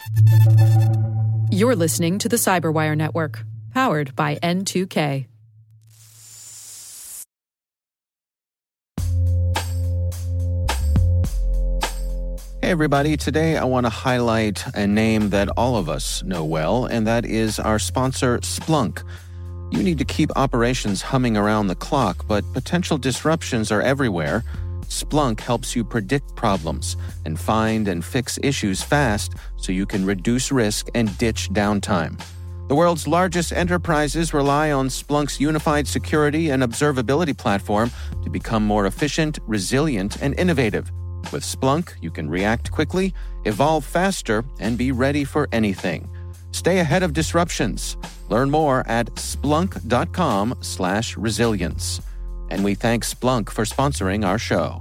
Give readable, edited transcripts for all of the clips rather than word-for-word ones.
You're listening to the Cyberwire Network, powered by N2K. Hey everybody, today I want to highlight a name that all of us know well, and that is our sponsor, Splunk. You need to keep operations humming around the clock, but potential disruptions are everywhere. Splunk helps you predict problems and find and fix issues fast so you can reduce risk and ditch downtime. The world's largest enterprises rely on Splunk's unified security and observability platform to become more efficient, resilient, and innovative. With Splunk, you can react quickly, evolve faster, and be ready for anything. Stay ahead of disruptions. Learn more at splunk.com/resilience. And we thank Splunk for sponsoring our show.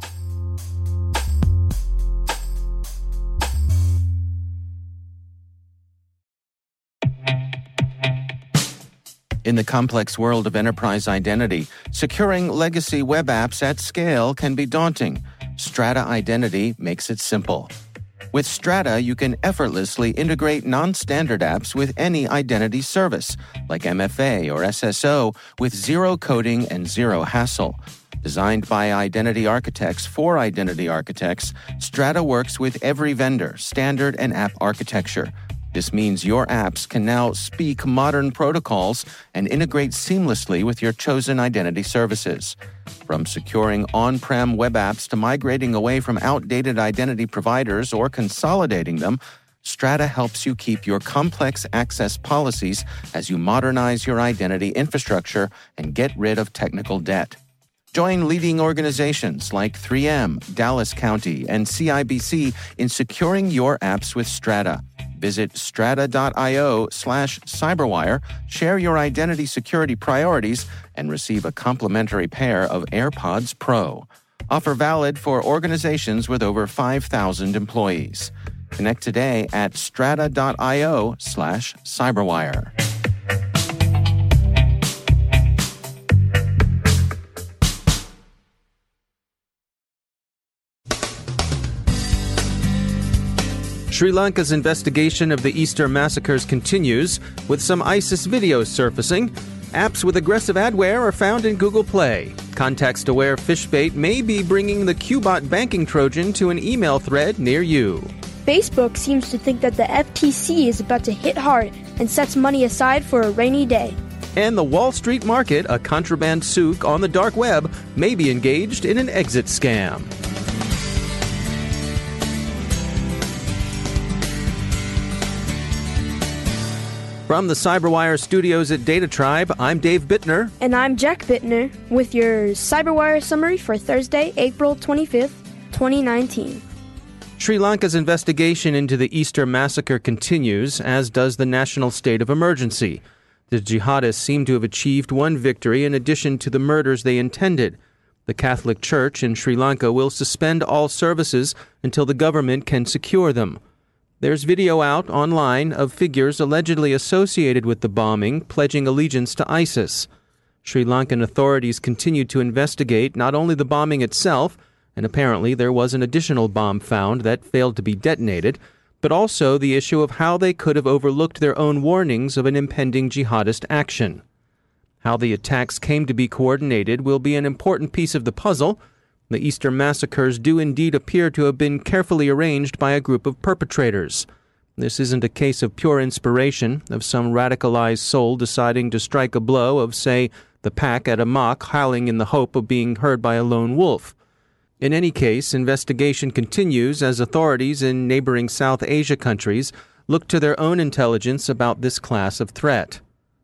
In the complex world of enterprise identity, securing legacy web apps at scale can be daunting. Strata Identity makes it simple. With Strata, you can effortlessly integrate non-standard apps with any identity service, like MFA or SSO, with zero coding and zero hassle. Designed by identity architects for identity architects, Strata works with every vendor, standard, and app architecture. This means your apps can now speak modern protocols and integrate seamlessly with your chosen identity services. From securing on-prem web apps to migrating away from outdated identity providers or consolidating them, Strata helps you keep your complex access policies as you modernize your identity infrastructure and get rid of technical debt. Join leading organizations like 3M, Dallas County, and CIBC in securing your apps with Strata. Visit strata.io/cyberwire, share your identity security priorities, and receive a complimentary pair of AirPods Pro. Offer valid for organizations with over 5,000 employees. Connect today at strata.io/cyberwire. Sri Lanka's investigation of the Easter massacres continues, with some ISIS videos surfacing. Apps with aggressive adware are found in Google Play. Context-aware phishbait may be bringing the Qbot banking Trojan to an email thread near you. Facebook seems to think that the FTC is about to hit hard and sets money aside for a rainy day. And the Wall Street market, a contraband souk on the dark web, may be engaged in an exit scam. From the Cyberwire studios at Data Tribe, I'm Dave Bittner. And I'm Jack Bittner with your Cyberwire summary for Thursday, April 25th, 2019. Sri Lanka's investigation into the Easter massacre continues, as does the national state of emergency. The jihadists seem to have achieved one victory in addition to the murders they intended. The Catholic Church in Sri Lanka will suspend all services until the government can secure them. There's video out online of figures allegedly associated with the bombing pledging allegiance to ISIS. Sri Lankan authorities continue to investigate not only the bombing itself, and apparently there was an additional bomb found that failed to be detonated, but also the issue of how they could have overlooked their own warnings of an impending jihadist action. How the attacks came to be coordinated will be an important piece of the puzzle. The Easter massacres do indeed appear to have been carefully arranged by a group of perpetrators. This isn't a case of pure inspiration, of some radicalized soul deciding to strike a blow of, say, the pack at a mock howling in the hope of being heard by a lone wolf. In any case, investigation continues as authorities in neighboring South Asia countries look to their own intelligence about this class of threat.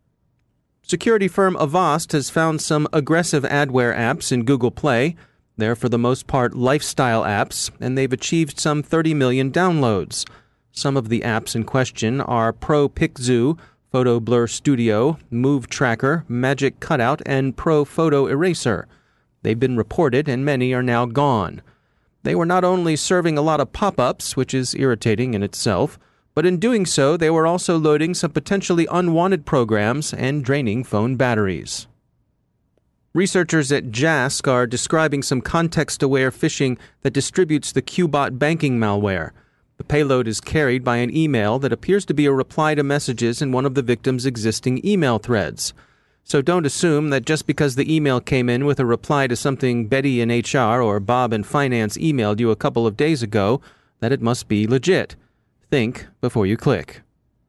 Security firm Avast has found some aggressive adware apps in Google Play. They're for the most part lifestyle apps, and they've achieved some 30 million downloads. Some of the apps in question are Pro PicZoo, Photo Blur Studio, Move Tracker, Magic Cutout, and Pro Photo Eraser. They've been reported, and many are now gone. They were not only serving a lot of pop-ups, which is irritating in itself, but in doing so, they were also loading some potentially unwanted programs and draining phone batteries. Researchers at JASC are describing some context-aware phishing that distributes the Qbot banking malware. The payload is carried by an email that appears to be a reply to messages in one of the victim's existing email threads. So don't assume that just because the email came in with a reply to something Betty in HR or Bob in Finance emailed you a couple of days ago, that it must be legit. Think before you click.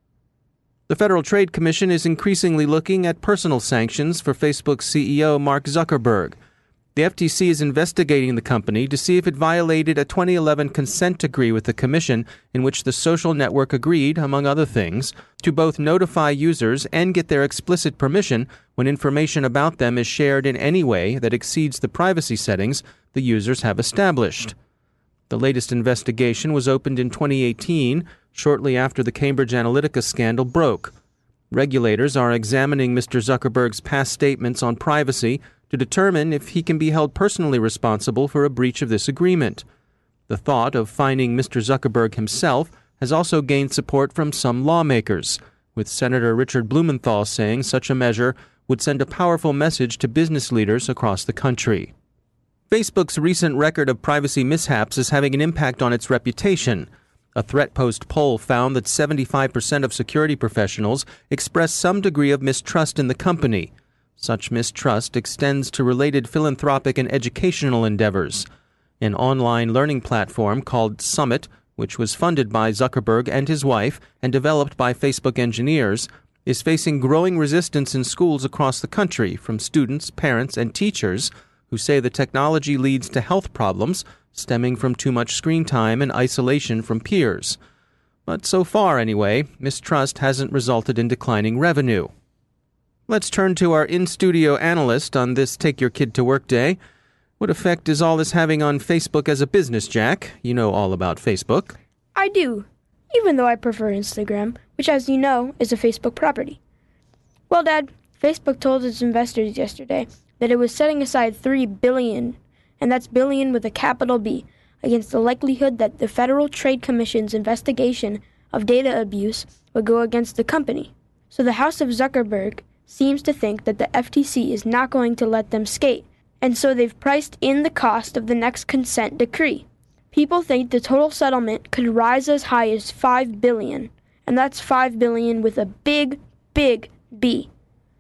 The Federal Trade Commission is increasingly looking at personal sanctions for Facebook's CEO Mark Zuckerberg. The FTC is investigating the company to see if it violated a 2011 consent decree with the Commission in which the social network agreed, among other things, to both notify users and get their explicit permission when information about them is shared in any way that exceeds the privacy settings the users have established. The latest investigation was opened in 2018, shortly after the Cambridge Analytica scandal broke. Regulators are examining Mr. Zuckerberg's past statements on privacy to determine if he can be held personally responsible for a breach of this agreement. The thought of fining Mr. Zuckerberg himself has also gained support from some lawmakers, with Senator Richard Blumenthal saying such a measure would send a powerful message to business leaders across the country. Facebook's recent record of privacy mishaps is having an impact on its reputation. A ThreatPost poll found that 75% of security professionals express some degree of mistrust in the company. Such mistrust extends to related philanthropic and educational endeavors. An online learning platform called Summit, which was funded by Zuckerberg and his wife and developed by Facebook engineers, is facing growing resistance in schools across the country from students, parents, and teachers who say the technology leads to health problems stemming from too much screen time and isolation from peers. But so far, anyway, mistrust hasn't resulted in declining revenue. Let's turn to our in-studio analyst on this Take Your Kid to Work Day. What effect is all this having on Facebook as a business, Jack? You know all about Facebook. I do, even though I prefer Instagram, which, as you know, is a Facebook property. Well, Dad, Facebook told its investors yesterday that it was setting aside $3 billion, and that's billion with a capital B, against the likelihood that the Federal Trade Commission's investigation of data abuse would go against the company. So the House of Zuckerberg seems to think that the FTC is not going to let them skate, and so they've priced in the cost of the next consent decree. People think the total settlement could rise as high as $5 billion, and that's $5 billion with a big, big B.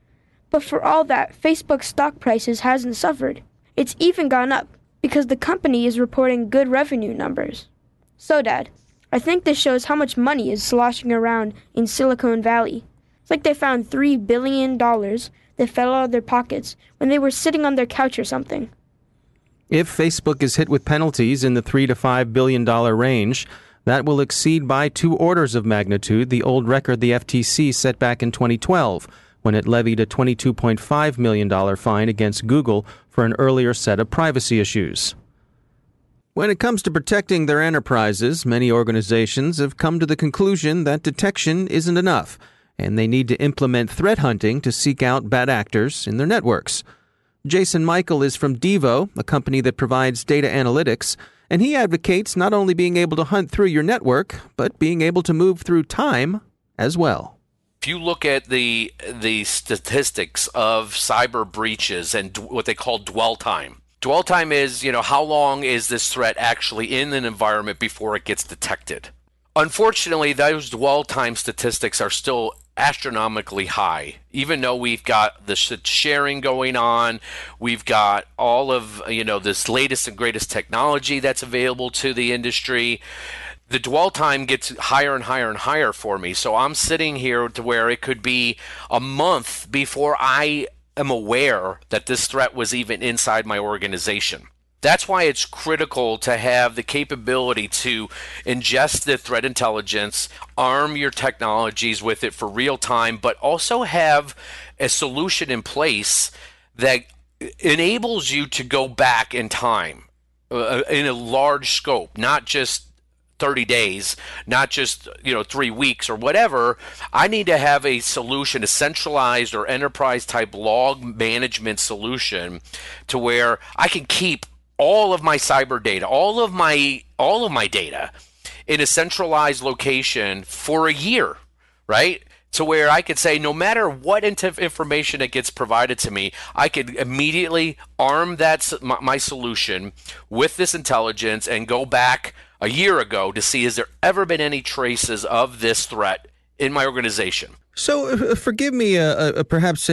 But for all that, Facebook's stock prices hasn't suffered. It's even gone up, because the company is reporting good revenue numbers. So, Dad, I think this shows how much money is sloshing around in Silicon Valley. It's like they found $3 billion that fell out of their pockets when they were sitting on their couch or something. If Facebook is hit with penalties in the $3 to $5 billion range, that will exceed by 2 orders of magnitude the old record the FTC set back in 2012, when it levied a $22.5 million fine against Google for an earlier set of privacy issues. When it comes to protecting their enterprises, many organizations have come to the conclusion that detection isn't enough, and they need to implement threat hunting to seek out bad actors in their networks. Jason Michael is from Devo, a company that provides data analytics, and he advocates not only being able to hunt through your network, but being able to move through time as well. If you look at the statistics of cyber breaches and what they call dwell time is, how long is this threat actually in an environment before it gets detected? Unfortunately, those dwell time statistics are still astronomically high, even though we've got the sharing going on, we've got all of, this latest and greatest technology that's available to the industry. The dwell time gets higher and higher and higher for me. So I'm sitting here to where it could be a month before I am aware that this threat was even inside my organization. That's why it's critical to have the capability to ingest the threat intelligence, arm your technologies with it for real time, but also have a solution in place that enables you to go back in time in a large scope, not just 30 days, not just 3 weeks or whatever. I need to have a solution, a centralized or enterprise type log management solution to where I can keep all of my cyber data, all of my data in a centralized location for a year, right? To where I could say, no matter what information that gets provided to me, I could immediately arm my solution with this intelligence and go back a year ago to see has there ever been any traces of this threat in my organization. So forgive me, perhaps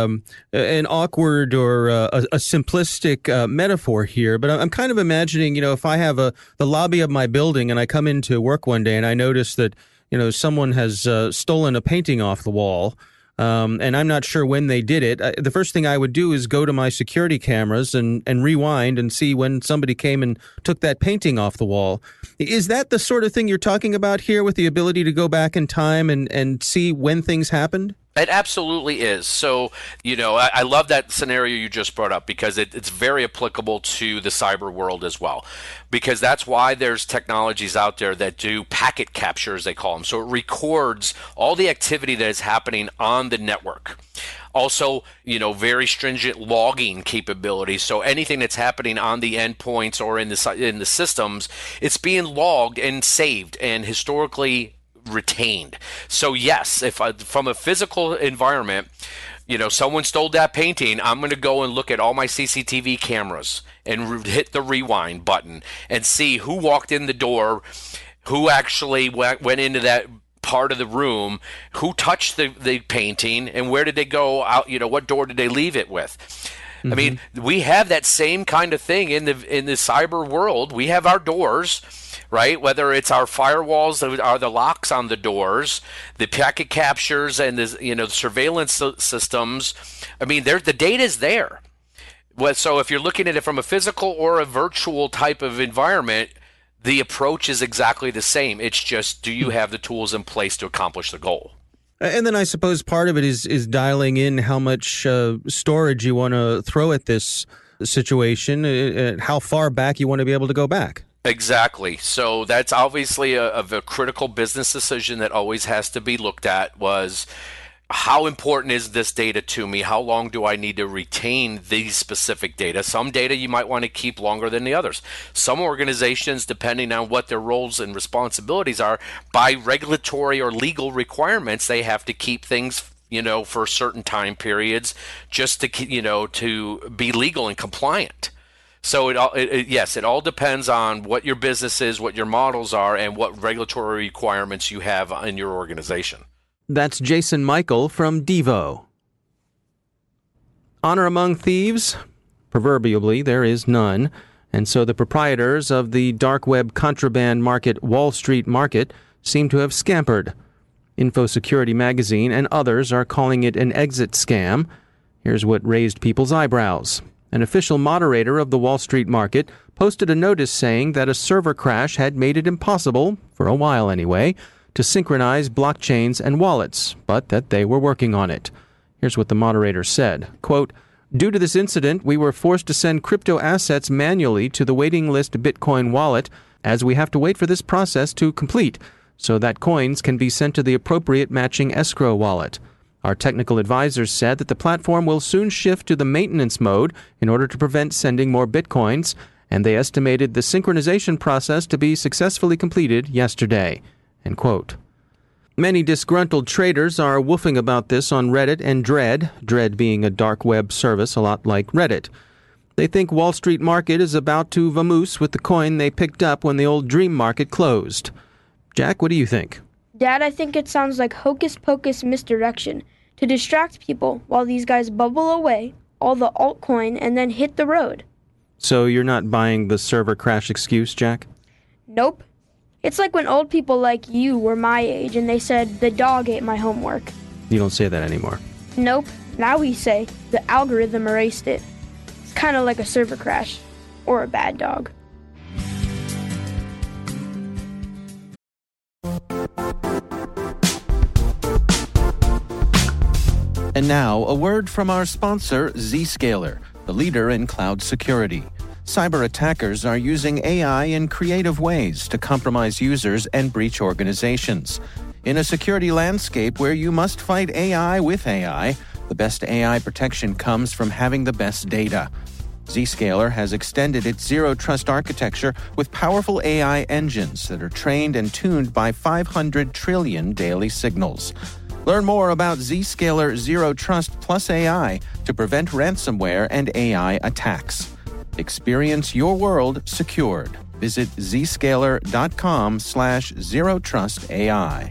an awkward or a simplistic metaphor here, but I'm kind of imagining, if I have the lobby of my building and I come into work one day and I notice that, someone has stolen a painting off the wall, and I'm not sure when they did it. The first thing I would do is go to my security cameras and rewind and see when somebody came and took that painting off the wall. Is that the sort of thing you're talking about here with the ability to go back in time and see when things happened? It absolutely is. So, I love that scenario you just brought up because it's very applicable to the cyber world as well. Because that's why there's technologies out there that do packet capture, as they call them. So it records all the activity that is happening on the network. Also, very stringent logging capabilities. So anything that's happening on the endpoints or in the systems, it's being logged and saved and historically retained. So yes, if from a physical environment, someone stole that painting, I'm going to go and look at all my CCTV cameras and hit the rewind button and see who walked in the door, who actually went into that part of the room, who touched the painting, and where did they go out, what door did they leave it with. Mm-hmm. I mean, we have that same kind of thing in the cyber world. We have our doors, right? Whether it's our firewalls that are the locks on the doors, the packet captures, and the surveillance systems. I mean, the data is there. So if you're looking at it from a physical or a virtual type of environment, the approach is exactly the same. It's just, do you have the tools in place to accomplish the goal? And then I suppose part of it is dialing in how much storage you want to throw at this situation, how far back you want to be able to go back. Exactly. So that's obviously a critical business decision that always has to be looked at was, how important is this data to me? How long do I need to retain these specific data? Some data you might want to keep longer than the others. Some organizations, depending on what their roles and responsibilities are, by regulatory or legal requirements, they have to keep things, for certain time periods just to, to be legal and compliant. So it all depends on what your business is, what your models are, and what regulatory requirements you have in your organization. That's Jason Michael from Devo. Honor among thieves? Proverbially, there is none. And so the proprietors of the dark web contraband market Wall Street Market seem to have scampered. InfoSecurity Magazine and others are calling it an exit scam. Here's what raised people's eyebrows. An official moderator of the Wall Street Market posted a notice saying that a server crash had made it impossible, for a while anyway, to synchronize blockchains and wallets, but that they were working on it. Here's what the moderator said, quote, "Due to this incident, we were forced to send crypto assets manually to the waiting list Bitcoin wallet, as we have to wait for this process to complete, so that coins can be sent to the appropriate matching escrow wallet. Our technical advisors said that the platform will soon shift to the maintenance mode in order to prevent sending more Bitcoins, and they estimated the synchronization process to be successfully completed yesterday." End quote. Many disgruntled traders are woofing about this on Reddit and Dread being a dark web service a lot like Reddit. They think Wall Street Market is about to vamoose with the coin they picked up when the old dream market closed. Jack, what do you think? Dad, I think it sounds like hocus-pocus misdirection to distract people while these guys bubble away all the altcoin and then hit the road. So you're not buying the server crash excuse, Jack? Nope. It's like when old people like you were my age and they said, the dog ate my homework. You don't say that anymore. Nope. Now we say, the algorithm erased it. It's kind of like a server crash. Or a bad dog. And now, a word from our sponsor, Zscaler, the leader in cloud security. Cyber attackers are using AI in creative ways to compromise users and breach organizations. In a security landscape where you must fight AI with AI, the best AI protection comes from having the best data. Zscaler has extended its zero-trust architecture with powerful AI engines that are trained and tuned by 500 trillion daily signals. Learn more about Zscaler Zero Trust Plus AI to prevent ransomware and AI attacks. Experience your world secured. Visit zscaler.com/zerotrustai.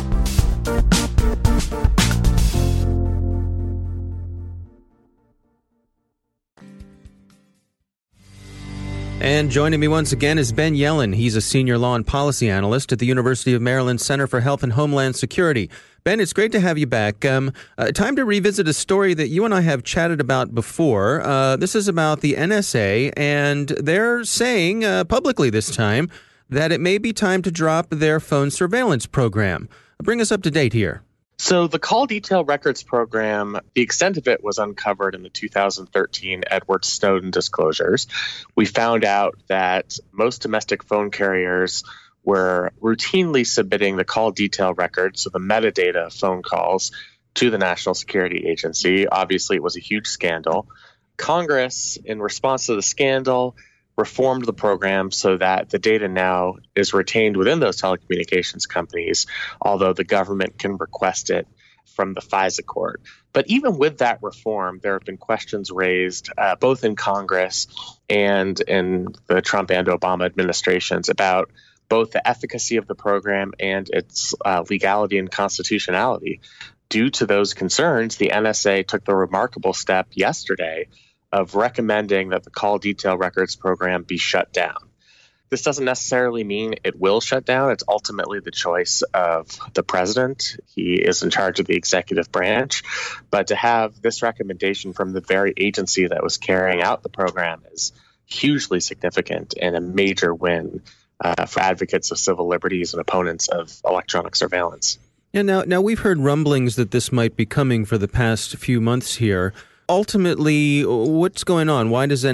And joining me once again is Ben Yelin. He's a senior law and policy analyst at the University of Maryland Center for Health and Homeland Security. Ben, it's great to have you back. Time to revisit a story that you and I have chatted about before. This is about the NSA, and they're saying publicly this time that it may be time to drop their phone surveillance program. Bring us up to date here. So the call detail records program, the extent of it was uncovered in the 2013 Edward Snowden disclosures. We found out that most domestic phone carriers were routinely submitting the call detail records, so the metadata of phone calls, to the National Security Agency. Obviously, it was a huge scandal. Congress, in response to the scandal, reformed the program so that the data now is retained within those telecommunications companies, although the government can request it from the FISA court. But even with that reform, there have been questions raised both in Congress and in the Trump and Obama administrations about both the efficacy of the program and its legality and constitutionality. Due to those concerns, the NSA took the remarkable step yesterday of recommending that the call detail records program be shut down. This doesn't necessarily mean it will shut down. It's ultimately the choice of the president. He is in charge of the executive branch. But to have this recommendation from the very agency that was carrying out the program is hugely significant and a major win for advocates of civil liberties and opponents of electronic surveillance. Yeah, now we've heard rumblings that this might be coming for the past few months here. Ultimately, what's going on? Why does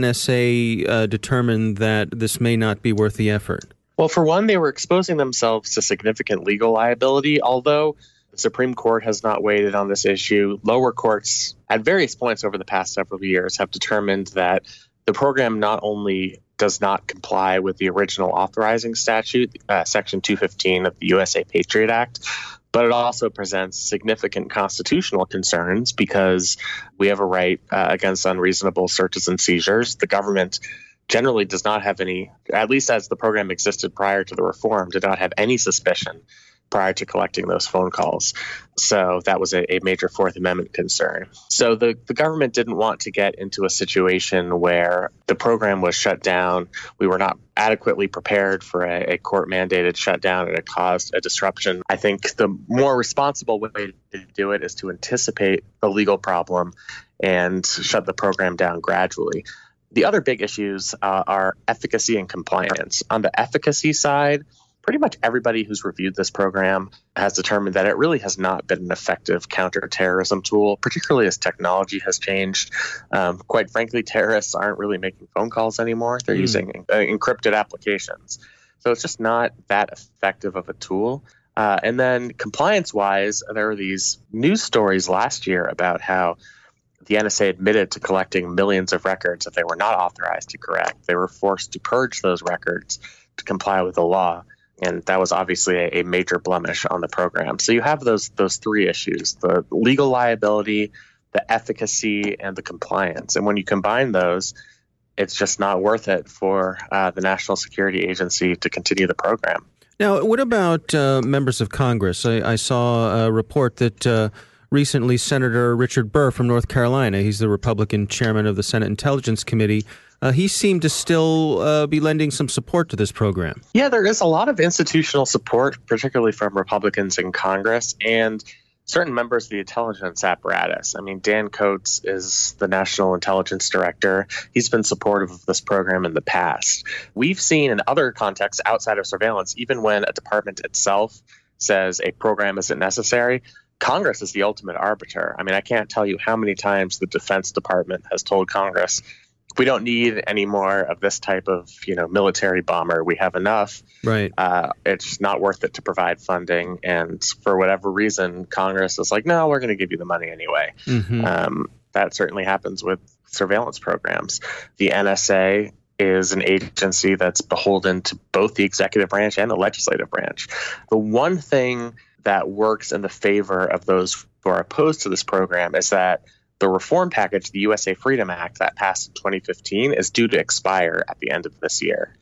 NSA determine that this may not be worth the effort? Well, for one, they were exposing themselves to significant legal liability, although the Supreme Court has not weighed in on this issue. Lower courts, at various points over the past several years, have determined that the program not only does not comply with the original authorizing statute, Section 215 of the USA Patriot Act, but it also presents significant constitutional concerns because we have a right against unreasonable searches and seizures. The government generally does not have any, at least as the program existed prior to the reform, did not have any suspicion prior to collecting those phone calls. So that was a major Fourth Amendment concern. So the government didn't want to get into a situation where the program was shut down. We were not adequately prepared for a court-mandated shutdown, and it caused a disruption. I think the more responsible way to do it is to anticipate the legal problem and shut the program down gradually. The other big issues are efficacy and compliance. On the efficacy side, pretty much everybody who's reviewed this program has determined that it really has not been an effective counterterrorism tool, particularly as technology has changed. Quite frankly, terrorists aren't really making phone calls anymore. They're using encrypted applications. So it's just not that effective of a tool. And then compliance-wise, there were these news stories last year about how the NSA admitted to collecting millions of records that they were not authorized to collect. They were forced to purge those records to comply with the law. And that was obviously a major blemish on the program. So you have those three issues: the legal liability, the efficacy, and the compliance. And when you combine those, it's just not worth it for the National Security Agency to continue the program. Now, what about members of Congress? I saw a report that recently Senator Richard Burr from North Carolina, he's the Republican chairman of the Senate Intelligence Committee, he seemed to still be lending some support to this program. Yeah, there is a lot of institutional support, particularly from Republicans in Congress and certain members of the intelligence apparatus. I mean, Dan Coats is the National Intelligence Director. He's been supportive of this program in the past. We've seen in other contexts outside of surveillance, even when a department itself says a program isn't necessary, Congress is the ultimate arbiter. I mean, I can't tell you how many times the Defense Department has told Congress, we don't need any more of this type of, military bomber. We have enough. Right. It's not worth it to provide funding. And for whatever reason, Congress is like, no, we're going to give you the money anyway. Mm-hmm. That certainly happens with surveillance programs. The NSA is an agency that's beholden to both the executive branch and the legislative branch. The one thing that works in the favor of those who are opposed to this program is that the reform package, the USA Freedom Act that passed in 2015, is due to expire at the end of this year.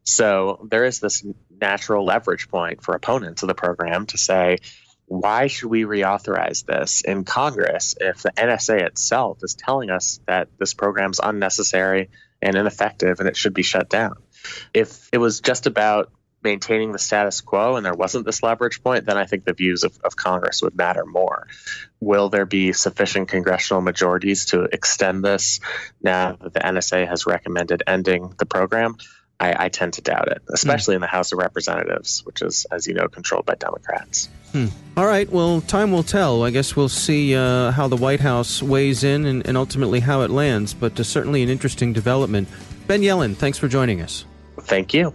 So there is this natural leverage point for opponents of the program to say, why should we reauthorize this in Congress if the NSA itself is telling us that this program's unnecessary and ineffective and it should be shut down? If it was just about maintaining the status quo and there wasn't this leverage point, then I think the views of Congress would matter more. Will there be sufficient congressional majorities to extend this now that the NSA has recommended ending the program? I tend to doubt it, especially in the House of Representatives, which is, as you know, controlled by Democrats. All right. Well, time will tell. I guess we'll see how the White House weighs in and ultimately how it lands, but certainly an interesting development. Ben Yelin, thanks for joining us. Thank you.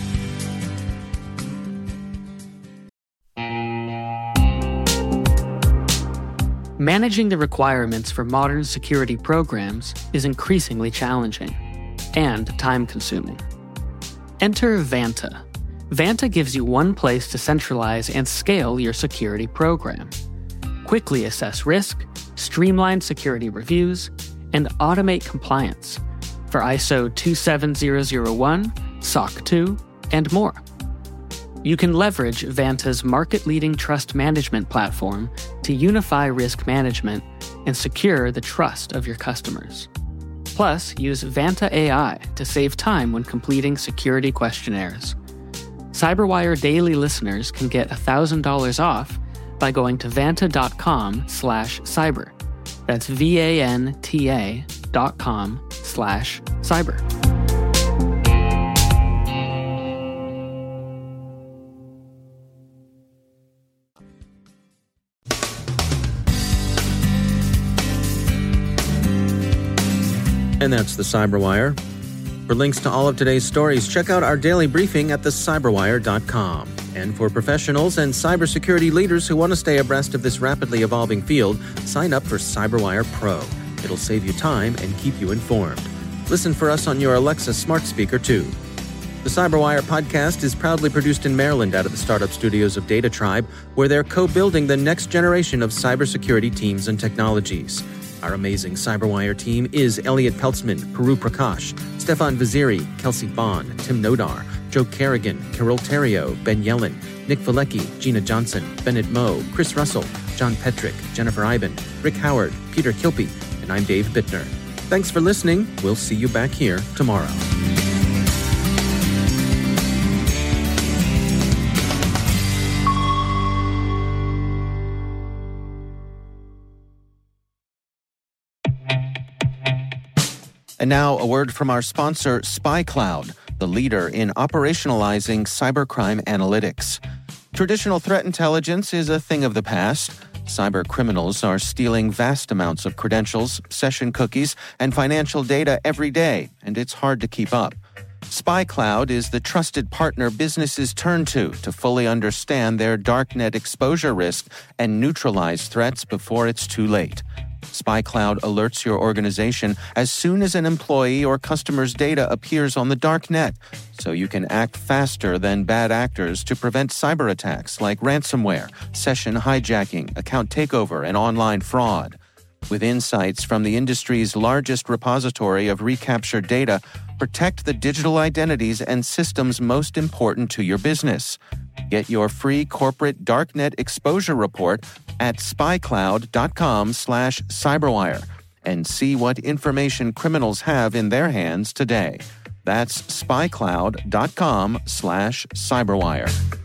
Managing the requirements for modern security programs is increasingly challenging and time-consuming. Enter Vanta. Vanta gives you one place to centralize and scale your security program. Quickly assess risk, streamline security reviews, and automate compliance for ISO 27001, SOC 2, and more. You can leverage Vanta's market-leading trust management platform to unify risk management and secure the trust of your customers. Plus, use Vanta AI to save time when completing security questionnaires. CyberWire Daily listeners can get $1,000 off by going to vanta.com/cyber. That's VANTA.com/cyber. And that's the CyberWire. For links to all of today's stories, check out our daily briefing at thecyberwire.com. And for professionals and cybersecurity leaders who want to stay abreast of this rapidly evolving field, sign up for CyberWire Pro. It'll save you time and keep you informed. Listen for us on your Alexa smart speaker, too. The CyberWire podcast is proudly produced in Maryland out of the startup studios of Data Tribe, where they're co-building the next generation of cybersecurity teams and technologies. Our amazing CyberWire team is Elliot Peltzman, Puru Prakash, Stefan Vaziri, Kelsey Bond, Tim Nodar, Joe Kerrigan, Carol Terrio, Ben Yelin, Nick Valecki, Gina Johnson, Bennett Moe, Chris Russell, John Petrick, Jennifer Iben, Rick Howard, Peter Kilpie, and I'm Dave Bittner. Thanks for listening. We'll see you back here tomorrow. And now, a word from our sponsor, SpyCloud, the leader in operationalizing cybercrime analytics. Traditional threat intelligence is a thing of the past. Cyber criminals are stealing vast amounts of credentials, session cookies, and financial data every day, and it's hard to keep up. SpyCloud is the trusted partner businesses turn to fully understand their darknet exposure risk and neutralize threats before it's too late. SpyCloud alerts your organization as soon as an employee or customer's data appears on the dark net, so you can act faster than bad actors to prevent cyber attacks like ransomware, session hijacking, account takeover, and online fraud. With insights from the industry's largest repository of recaptured data, protect the digital identities and systems most important to your business. Get your free corporate darknet exposure report at spycloud.com/cyberwire and see what information criminals have in their hands today. That's spycloud.com/cyberwire.